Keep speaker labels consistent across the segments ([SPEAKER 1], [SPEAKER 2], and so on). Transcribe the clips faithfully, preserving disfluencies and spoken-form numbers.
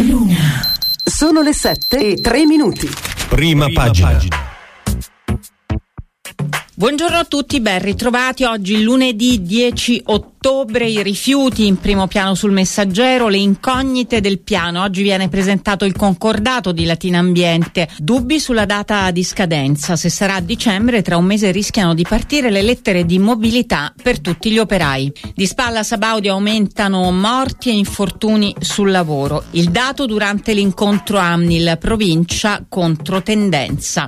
[SPEAKER 1] Luna. Sono le sette e tre minuti.
[SPEAKER 2] Prima, Prima pagina. pagina.
[SPEAKER 3] Buongiorno a tutti, ben ritrovati. Oggi lunedì dieci ottobre, i rifiuti in primo piano sul Messaggero, le incognite del piano. Oggi viene presentato il concordato di Latina Ambiente. Dubbi sulla data di scadenza. Se sarà a dicembre, tra un mese rischiano di partire le lettere di mobilità per tutti gli operai. Di Spalla a Sabaudia aumentano morti e infortuni sul lavoro. Il dato durante l'incontro AMNIL provincia contro tendenza.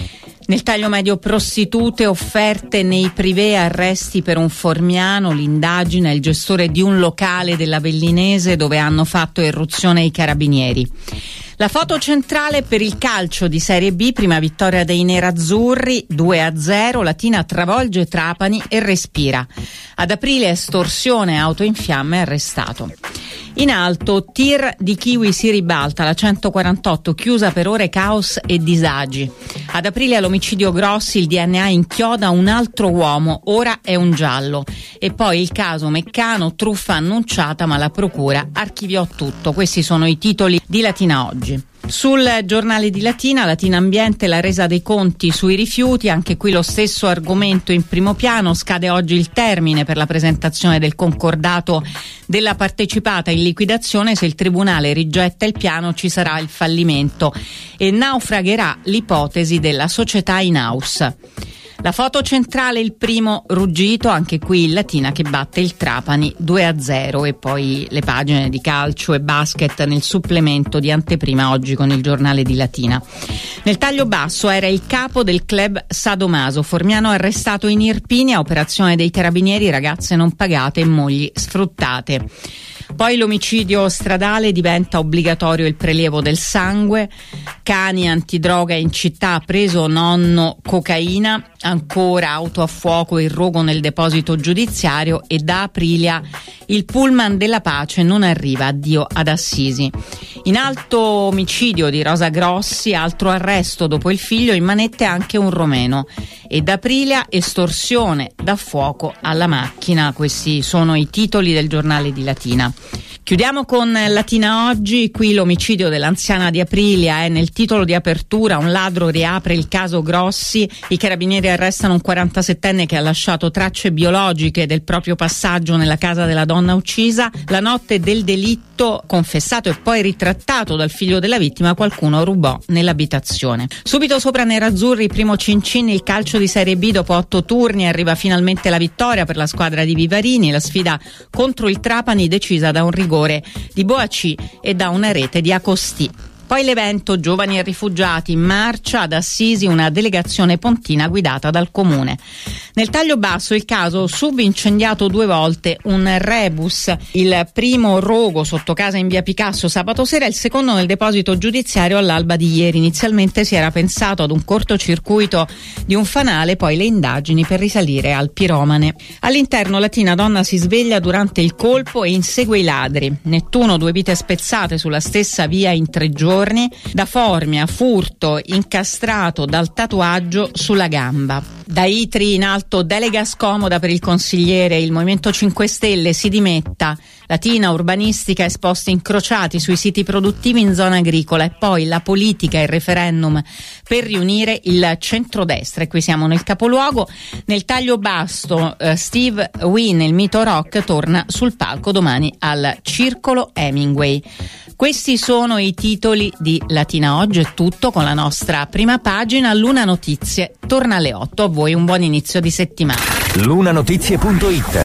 [SPEAKER 3] Nel taglio medio prostitute, offerte nei privé, arresti per un Formiano, l'indagine è il gestore di un locale dell'Avellinese dove hanno fatto irruzione i carabinieri. La foto centrale per il calcio di Serie B, prima vittoria dei nerazzurri, due a zero, Latina travolge Trapani e respira. Ad aprile estorsione, auto in fiamme, arrestato. In alto, tir di Kiwi si ribalta, la centoquarantotto chiusa per ore, caos e disagi. Ad aprile all'omicidio Grossi il D N A inchioda un altro uomo, ora è un giallo. E poi il caso Meccano, truffa annunciata ma la procura archiviò tutto. Questi sono i titoli di Latina Oggi. Sul giornale di Latina, Latina Ambiente, la resa dei conti sui rifiuti, anche qui lo stesso argomento in primo piano. Scade oggi il termine per la presentazione del concordato della partecipata in liquidazione. Se il tribunale rigetta il piano ci sarà il fallimento e naufragherà l'ipotesi della società in house. La foto centrale, il primo ruggito, anche qui il Latina che batte il Trapani due a zero, e poi le pagine di calcio e basket nel supplemento di anteprima oggi con il giornale di Latina. Nel taglio basso era il capo del club Sadomaso, Formiano arrestato in Irpinia, operazione dei carabinieri, ragazze non pagate e mogli sfruttate. Poi l'omicidio stradale, diventa obbligatorio il prelievo del sangue, cani antidroga in città, preso nonno cocaina, ancora auto a fuoco e il rogo nel deposito giudiziario, e da Aprilia il pullman della pace non arriva, addio ad Assisi. In alto omicidio di Rosa Grossi, altro arresto dopo il figlio, in manette anche un romeno, e da Aprilia estorsione da fuoco alla macchina. Questi sono i titoli del giornale di Latina. Chiudiamo con Latina Oggi, qui l'omicidio dell'anziana di Aprilia è nel titolo di apertura, un ladro riapre il caso Grossi, i carabinieri arrestano un quarantasettenne che ha lasciato tracce biologiche del proprio passaggio nella casa della donna uccisa. La notte del delitto, confessato e poi ritrattato dal figlio della vittima, qualcuno rubò nell'abitazione. Subito sopra nerazzurri, primo Cincin, il calcio di Serie B dopo otto turni, arriva finalmente la vittoria per la squadra di Vivarini, la sfida contro il Trapani decisa da un rigore di Boaci e da una rete di Acostì. Poi l'evento Giovani e Rifugiati, in marcia ad Assisi, una delegazione pontina guidata dal comune. Nel taglio basso il caso subincendiato due volte, un rebus, il primo rogo sotto casa in via Picasso sabato sera, il secondo nel deposito giudiziario all'alba di ieri. Inizialmente si era pensato ad un cortocircuito di un fanale, poi le indagini per risalire al piromane. All'interno Latina, donna si sveglia durante il colpo e insegue i ladri. Nettuno, due vite spezzate sulla stessa via in tre giorni. Da Formia, furto incastrato dal tatuaggio sulla gamba. Da Itri in alto, delega scomoda per il consigliere, il Movimento cinque Stelle si dimetta. Latina, urbanistica, esposti incrociati sui siti produttivi in zona agricola, e poi la politica e il referendum per riunire il centrodestra. E qui siamo nel capoluogo. Nel taglio basso, eh, Steve Wynn, il mito rock, torna sul palco domani al Circolo Hemingway. Questi sono i titoli di Latina Oggi, è tutto con la nostra prima pagina. Luna Notizie torna alle otto, a voi un buon inizio di settimana.
[SPEAKER 2] lunanotizie punto it